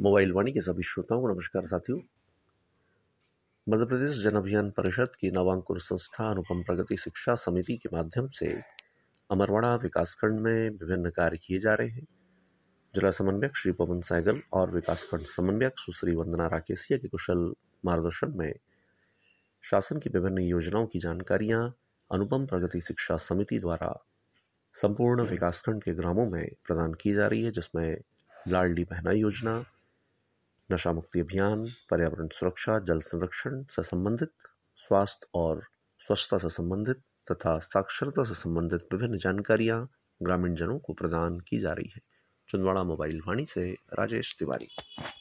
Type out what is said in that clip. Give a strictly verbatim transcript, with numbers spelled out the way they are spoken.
Mobile वाणी के सभी श्रोताओं को नमस्कार साथियों। मध्य प्रदेश जन अभियान परिषद की नवांकुर संस्था अनुपम प्रगति शिक्षा समिति के माध्यम से अमरवाड़ा विकासखंड में विभिन्न कार्य किए जा रहे हैं। जिला समन्वयक श्री पवन सहगल और विकासखंड समन्वयक सुश्री वंदना राकेसिया के कुशल मार्गदर्शन में शासन की विभिन्न योजनाओं की जानकारियां अनुपम प्रगति शिक्षा समिति द्वारा संपूर्ण विकासखंड के ग्रामों में प्रदान की जा रही है, जिसमें लाडली बहना योजना, नशा मुक्ति अभियान, पर्यावरण सुरक्षा, जल संरक्षण से संबंधित, स्वास्थ्य और स्वच्छता से संबंधित तथा साक्षरता से संबंधित विभिन्न जानकारियां ग्रामीण जनों को प्रदान की जा रही है। छिंदवाड़ा मोबाइल वाणी से राजेश तिवारी।